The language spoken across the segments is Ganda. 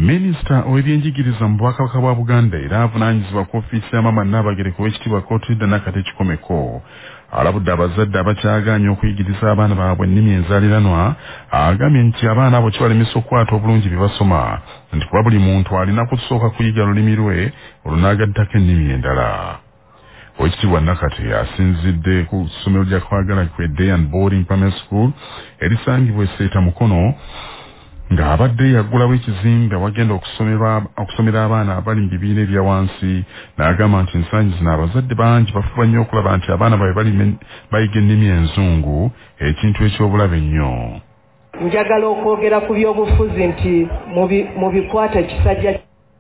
Minisita ow'ebyenjigiriza mu Bwakabaka bwa Buganda era avunaanyizibwa ku ofiisi ya Maama Nnaabagereka Oweekitiibwa Clotilde Nakate Kikomeko alabudde abazadde abakyagaanye okuyigiriza abaana baabwe ennimi enzaaliranwa, agambye nti abaana abo kibalemesa okukwata obulungi bye basoma, nti kuba buli muntu alina kusooka kuyiga lulimi lwe olwo n'agattako ennimi endala. Oweekitiibwa Nakate asinzidde ku ssomero lya Kwagala Day and Boarding Primary School erisangibwa e Seeta Mukono ng'abadde yaggulawo ekizimbe wagenda okusomera abaana abali mu bibiina ebya wansi, n'agamba nti ensangi zino abazadde bangi bafuba nnyo okulaba nti abaana baabwe bayiga ennimi enzungu, ekintu eky'obulabe nnyo. Njagala okwogera ku by'obufuzi nti mu bikwata ekisajja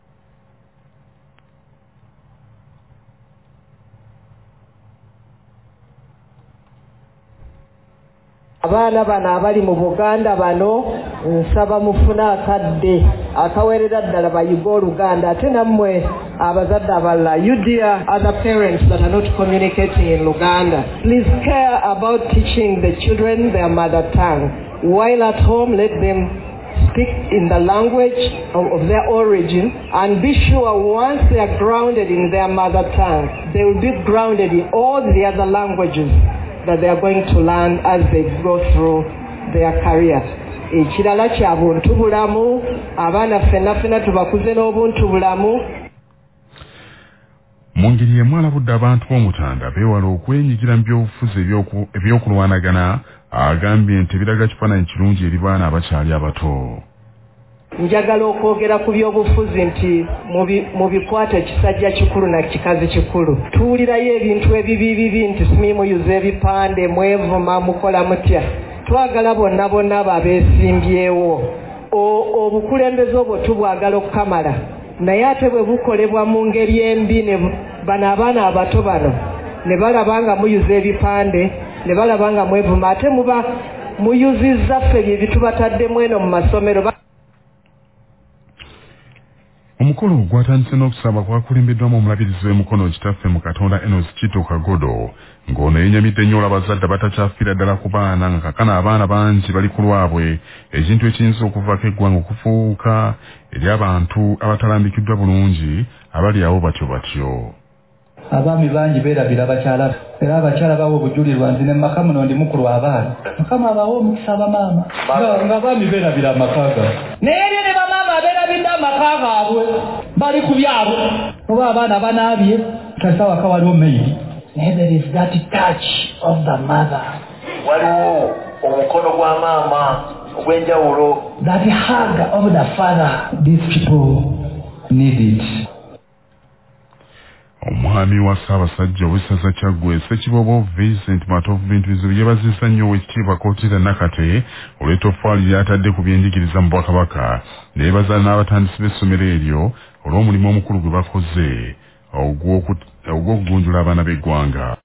abaana bano abali mu Buganda bano nsaba mufuna akadde akawerera ddala bayiga Oluganda, ate nammwe abazadde abalala, you dear other parents that are not communicating in Luganda, please care about teaching the children their mother tongue. While at home, let them speak in the language of their origin, and be sure once they are grounded in their mother tongue, they will be grounded in all the other languages that they are going to learn as they go through their career. Ekirala kya buntu bulamu, abaana ffenna tubakuze n'obuntu bulamu. Mu ngeri emu alabudde abantu b'Omutanda beewala okwenyigira mu byobufuzi ebyokulwanagana, agambye nti biraga kifaananyi kirungi eri baana abakyali abato. Njagala okwogera ku by'obufuzi nti mu bikwata ekisajja kikulu na kikazi kikulu. Tuwulirayo ebintu ebibi nti simuyuza ebipande, mwevuma, mukola mutya. Twagala bonna abo abeesimbyewo. Obukulembeze obwo tubwagala okukamala. Naye ate bwe bukolebwa mu ngeri embi bano abaana abato bano ne balaba nga muyuza ebipande, ne balaba nga mwevuma, ate muba muyuzizza ffe bye bitubataddemu eno mu masomero. Omukolo gwatandise n'okusaba kwakulembeddwamu omulabirizi w'emikono kitaffe mu Katonda Enos Kito Kagodo, ng'ono yenyamidde nnyo abazadde batakyafiira ddala ku baana nga kakana abaana bangi bali ku lwabwe, ekintu ekiyinza okuvaako eggwanga okufuuka eri abantu abatalambikiddwa bulungi abali awo batyo. Abaami bangi beerabira abakyala, era abakyala bawo obujulirwa nti ne maka muno ndi mukulu abaana. Mukama abawo omukisa bamaama nga abaami beerabira amaka gaabwe. Naye ne bamaama beerabidde amaka gaabwe bali ku byabwe. Oba abaana banaabye tasawa ka waliwo maidi. Naye there is that touch of the mother. Waliwo omukono gwa maama ogw'enjawulo. That hug of the father. These people need it. Omwami wa Ssaabasajja w'essaza Kyaggwe Ssekibobo Vincent Matovu bintu bizibu yeebazizza nnyo Oweekitiibwa Clotilde Nakate olw'ettoffaali ly'atadde ku byenjigiriza mu Bwakabaka, ne yeebaza n'abatandisi b'essomero eryo olw'omulimu omukulu gwe bakoze ogw'okugunjula abaana b'eggwanga.